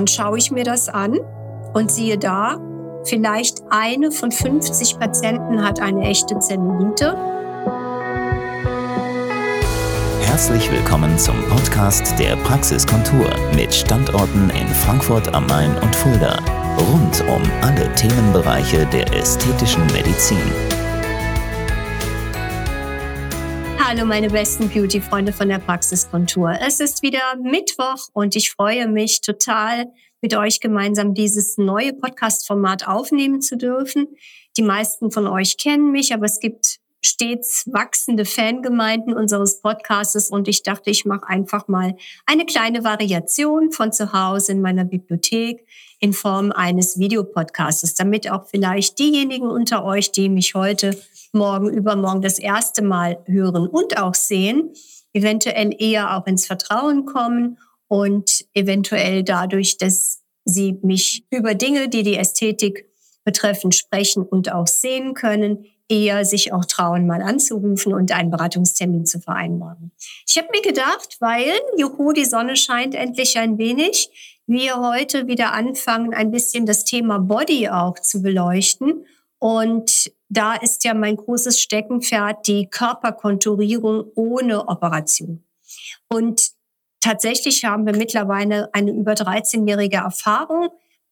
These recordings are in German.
Dann schaue ich mir das an und siehe da, vielleicht eine von 50 Patienten hat eine echte Zellulite. Herzlich willkommen zum Podcast der Praxiskontur mit Standorten in Frankfurt am Main und Fulda. Rund um alle Themenbereiche der ästhetischen Medizin. Hallo meine besten Beauty-Freunde von der Praxiskontur. Es ist wieder Mittwoch und ich freue mich total, mit euch gemeinsam dieses neue Podcast-Format aufnehmen zu dürfen. Die meisten von euch kennen mich, aber es gibt stets wachsende Fangemeinden unseres Podcastes und ich dachte, ich mache einfach mal eine kleine Variation von zu Hause in meiner Bibliothek in Form eines Videopodcastes, damit auch vielleicht diejenigen unter euch, die mich heute, morgen, übermorgen das erste Mal hören und auch sehen, eventuell eher auch ins Vertrauen kommen und eventuell dadurch, dass sie mich über Dinge, die die Ästhetik betreffen, sprechen und auch sehen können, eher sich auch trauen, mal anzurufen und einen Beratungstermin zu vereinbaren. Ich habe mir gedacht, weil, juhu, die Sonne scheint endlich ein wenig, wir heute wieder anfangen, ein bisschen das Thema Body auch zu beleuchten. Und da ist ja mein großes Steckenpferd die Körperkonturierung ohne Operation. Und tatsächlich haben wir mittlerweile eine über 13-jährige Erfahrung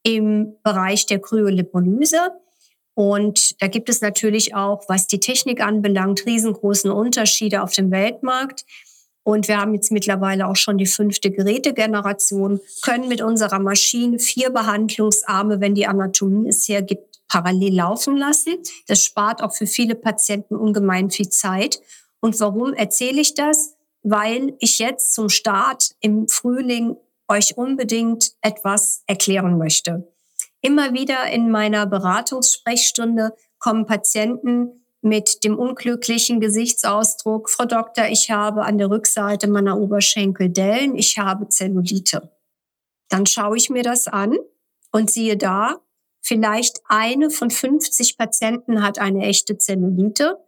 im Bereich der Kryolipolyse. Und da gibt es natürlich auch, was die Technik anbelangt, riesengroßen Unterschiede auf dem Weltmarkt. Und wir haben jetzt mittlerweile auch schon die 5. Gerätegeneration, können mit unserer Maschine 4 Behandlungsarme, wenn die Anatomie es hergibt, parallel laufen lassen. Das spart auch für viele Patienten ungemein viel Zeit. Und warum erzähle ich das? Weil ich jetzt zum Start im Frühling euch unbedingt etwas erklären möchte. Immer wieder in meiner Beratungssprechstunde kommen Patienten mit dem unglücklichen Gesichtsausdruck: Frau Doktor, ich habe an der Rückseite meiner Oberschenkel Dellen, ich habe Zellulite. Dann schaue ich mir das an und siehe da, vielleicht eine von 50 Patienten hat eine echte Zellulite.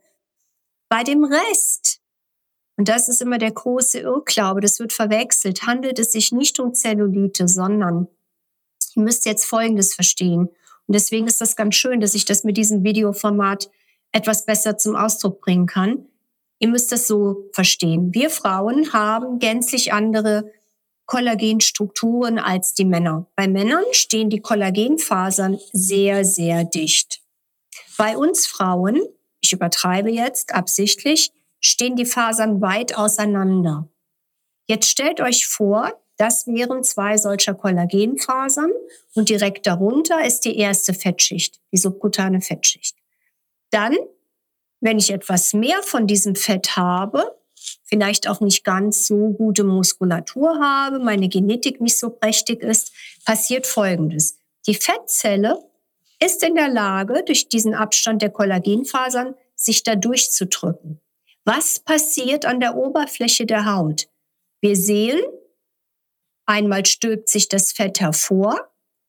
Bei dem Rest, und das ist immer der große Irrglaube, das wird verwechselt, handelt es sich nicht um Zellulite, sondern ihr müsst jetzt Folgendes verstehen. Und deswegen ist das ganz schön, dass ich das mit diesem Videoformat etwas besser zum Ausdruck bringen kann. Ihr müsst das so verstehen. Wir Frauen haben gänzlich andere Kollagenstrukturen als die Männer. Bei Männern stehen die Kollagenfasern sehr, sehr dicht. Bei uns Frauen, ich übertreibe jetzt absichtlich, stehen die Fasern weit auseinander. Jetzt stellt euch vor, das wären 2 solcher Kollagenfasern und direkt darunter ist die erste Fettschicht, die subkutane Fettschicht. Dann, wenn ich etwas mehr von diesem Fett habe, vielleicht auch nicht ganz so gute Muskulatur habe, meine Genetik nicht so prächtig ist, passiert Folgendes. Die Fettzelle ist in der Lage, durch diesen Abstand der Kollagenfasern sich da durchzudrücken. Was passiert an der Oberfläche der Haut? Wir sehen, einmal stülpt sich das Fett hervor,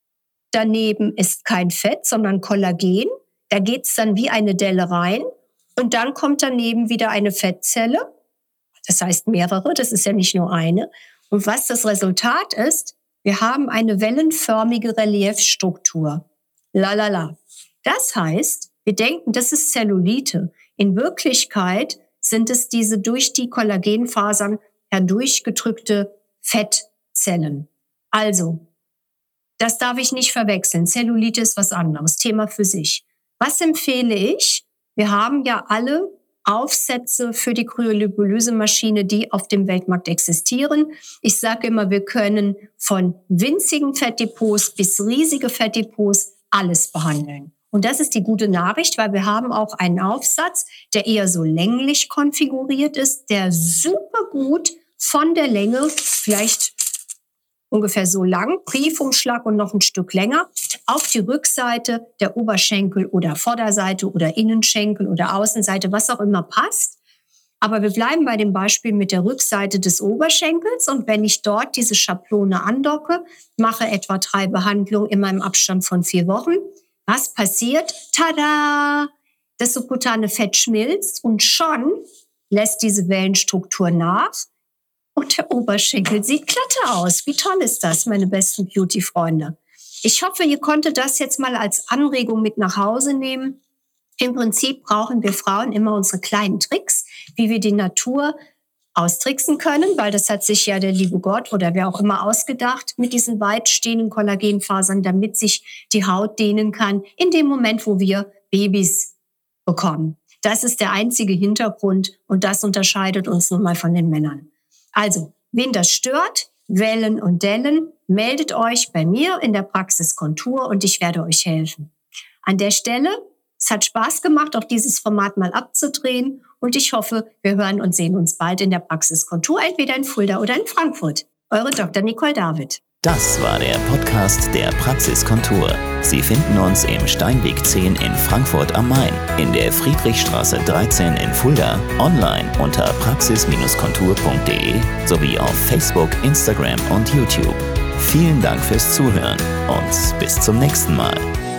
daneben ist kein Fett, sondern Kollagen. Da geht's dann wie eine Delle rein und dann kommt daneben wieder eine Fettzelle. Das heißt mehrere, das ist ja nicht nur eine. Und was das Resultat ist, wir haben eine wellenförmige Reliefstruktur. Lalala. Das heißt, wir denken, das ist Zellulite. In Wirklichkeit sind es diese durch die Kollagenfasern herdurchgedrückte Fettzellen. Also, das darf ich nicht verwechseln. Zellulite ist was anderes, Thema für sich. Was empfehle ich? Wir haben ja alle Aufsätze für die Kryolipolyse-Maschine, die auf dem Weltmarkt existieren. Ich sage immer, wir können von winzigen Fettdepots bis riesige Fettdepots alles behandeln. Und das ist die gute Nachricht, weil wir haben auch einen Aufsatz, der eher so länglich konfiguriert ist, der super gut von der Länge, vielleicht ungefähr so lang, Briefumschlag und noch ein Stück länger, auf die Rückseite der Oberschenkel oder Vorderseite oder Innenschenkel oder Außenseite, was auch immer passt. Aber wir bleiben bei dem Beispiel mit der Rückseite des Oberschenkels und wenn ich dort diese Schablone andocke, mache etwa 3 Behandlungen in meinem Abstand von 4 Wochen. Was passiert? Tada! Das subkutane Fett schmilzt und schon lässt diese Wellenstruktur nach. Und der Oberschenkel sieht glatter aus. Wie toll ist das, meine besten Beauty-Freunde? Ich hoffe, ihr konntet das jetzt mal als Anregung mit nach Hause nehmen. Im Prinzip brauchen wir Frauen immer unsere kleinen Tricks, wie wir die Natur austricksen können, weil das hat sich ja der liebe Gott oder wer auch immer ausgedacht mit diesen weit stehenden Kollagenfasern, damit sich die Haut dehnen kann in dem Moment, wo wir Babys bekommen. Das ist der einzige Hintergrund und das unterscheidet uns nun mal von den Männern. Also, wen das stört, Wellen und Dellen, meldet euch bei mir in der Praxis Kontur und ich werde euch helfen. An der Stelle, es hat Spaß gemacht, auch dieses Format mal abzudrehen und ich hoffe, wir hören und sehen uns bald in der Praxis Kontur, entweder in Fulda oder in Frankfurt. Eure Dr. Nicole David. Das war der Podcast der Praxis Kontur. Sie finden uns im Steinweg 10 in Frankfurt am Main, in der Friedrichstraße 13 in Fulda, online unter praxis-kontur.de sowie auf Facebook, Instagram und YouTube. Vielen Dank fürs Zuhören und bis zum nächsten Mal.